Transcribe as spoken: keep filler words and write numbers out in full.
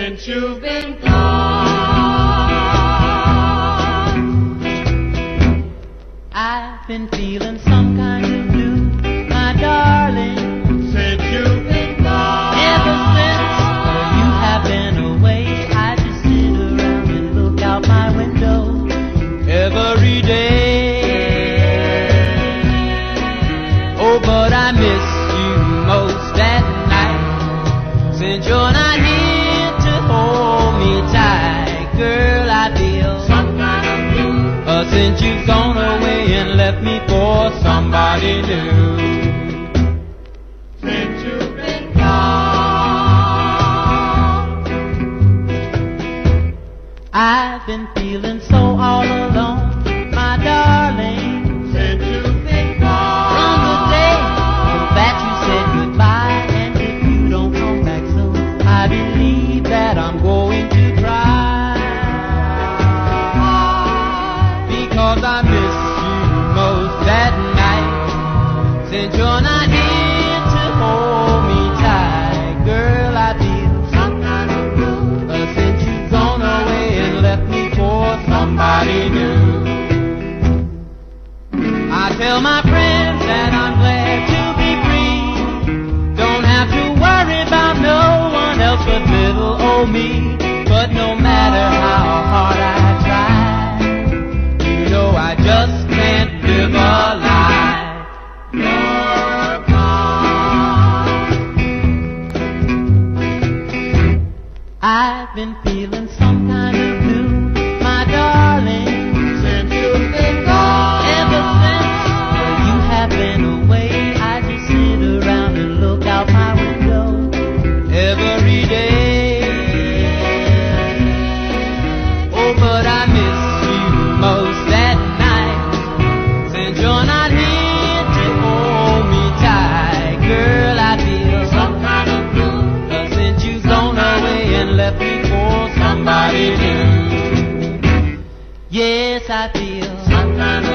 since you've been gone. I've been feeling some kind of blue, my darling, since you've been gone. Ever since you have been away, I just sit around and look out my window every day. Oh, but I miss you most at night, since you're not here to hold me tight. Girl, I feel some kind of blue, uh, since you've gone away and left me for somebody new. since you've been gone. I've been feeling so all alone, my darling, since you've been gone. from the day that you said goodbye. And if you don't come back soon, I believe that I'm going to cry, because I miss you most at night, since you're not here to hold me tight. Girl, I feel Some kind of blue, uh, since you've gone away and left me for somebody new. I tell my friends that I'm glad to be free, don't have to worry about no one else but little old me. But no matter how hard I try, you know I just can't live a lie. you're gone. I've been feeling some kind of blue, my darling, Since you've been gone. ever since you have been away. I just sit around and look out my window every day. Oh, but I miss you most at night, since you're not here to hold me tight. Girl, I feel Some kind of blue, uh, since you've gone away and left me for somebody new. Yes, I feel some kind of